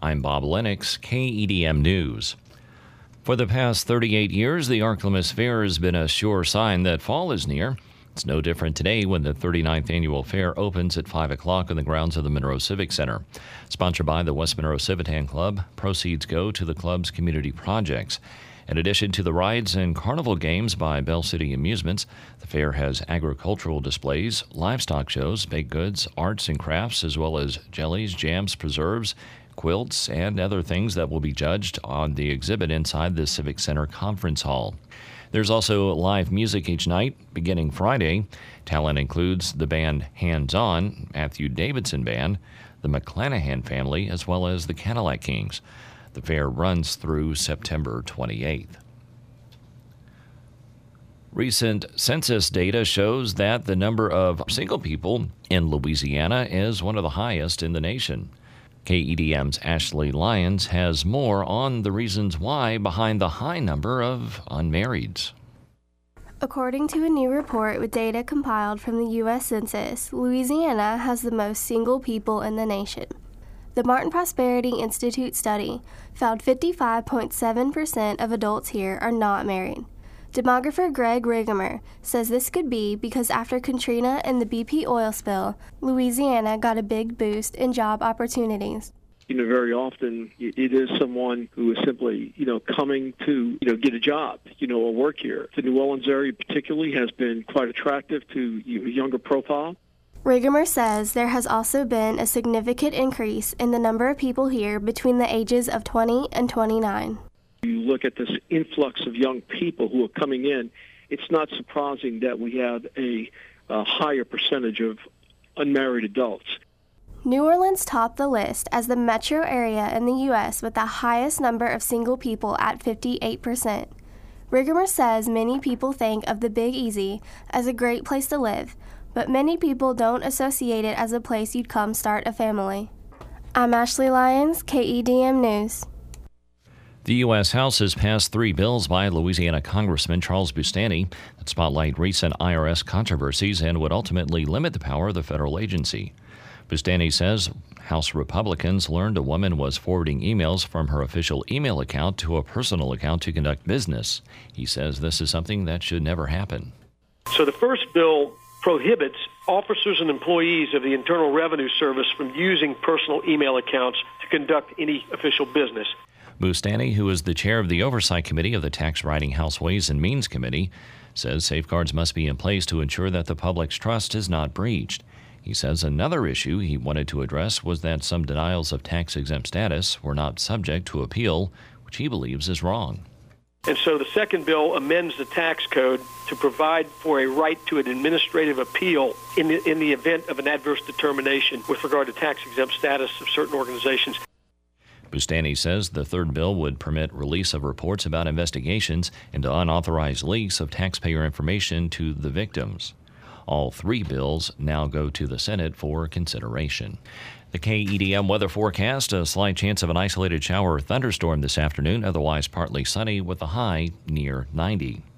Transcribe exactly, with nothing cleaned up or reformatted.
I'm Bob Lennox, K E D M News. For the past thirty-eight years, the Arklamas Fair has been a sure sign that fall is near. It's no different today when the thirty-ninth annual fair opens at five o'clock on the grounds of the Monroe Civic Center. Sponsored by the West Monroe Civitan Club, proceeds go to the club's community projects. In addition to the rides and carnival games by Bell City Amusements, the fair has agricultural displays, livestock shows, baked goods, arts and crafts, as well as jellies, jams, preserves, quilts, and other things that will be judged on the exhibit inside the Civic Center Conference Hall. There's also live music each night, beginning Friday. Talent includes the band Hands On, Matthew Davidson Band, the McClanahan Family, as well as the Cadillac Kings. The fair runs through September twenty-eighth. Recent census data shows that the number of single people in Louisiana is one of the highest in the nation. K E D M's Ashley Lyons has more on the reasons why behind the high number of unmarrieds. According to a new report with data compiled from the U S Census, Louisiana has the most single people in the nation. The Martin Prosperity Institute study found fifty-five point seven percent of adults here are not married. Demographer Greg Rigamer says this could be because after Katrina and the B P oil spill, Louisiana got a big boost in job opportunities. You know, very often it is someone who is simply, you know, coming to, you know, get a job, you know, or work here. The New Orleans area particularly has been quite attractive to a younger profile. Rigamer says there has also been a significant increase in the number of people here between the ages of twenty and twenty-nine. You look at this influx of young people who are coming in, it's not surprising that we have a, a higher percentage of unmarried adults. New Orleans topped the list as the metro area in the U S with the highest number of single people at fifty-eight percent. Rigamer says many people think of the Big Easy as a great place to live, but many people don't associate it as a place you'd come start a family. I'm Ashley Lyons, K E D M News. The U S House has passed three bills by Louisiana Congressman Charles Boustany that spotlight recent I R S controversies and would ultimately limit the power of the federal agency. Boustany says House Republicans learned a woman was forwarding emails from her official email account to a personal account to conduct business. He says this is something that should never happen. So the first bill prohibits officers and employees of the Internal Revenue Service from using personal email accounts to conduct any official business. Boustany, who is the chair of the Oversight Committee of the Tax Writing House Ways and Means Committee, says safeguards must be in place to ensure that the public's trust is not breached. He says another issue he wanted to address was that some denials of tax-exempt status were not subject to appeal, which he believes is wrong. And so the second bill amends the tax code to provide for a right to an administrative appeal in the, in the event of an adverse determination with regard to tax-exempt status of certain organizations. Boustany says the third bill would permit release of reports about investigations into unauthorized leaks of taxpayer information to the victims. All three bills now go to the Senate for consideration. The K E D M weather forecast, a slight chance of an isolated shower or thunderstorm this afternoon, otherwise partly sunny with a high near ninety.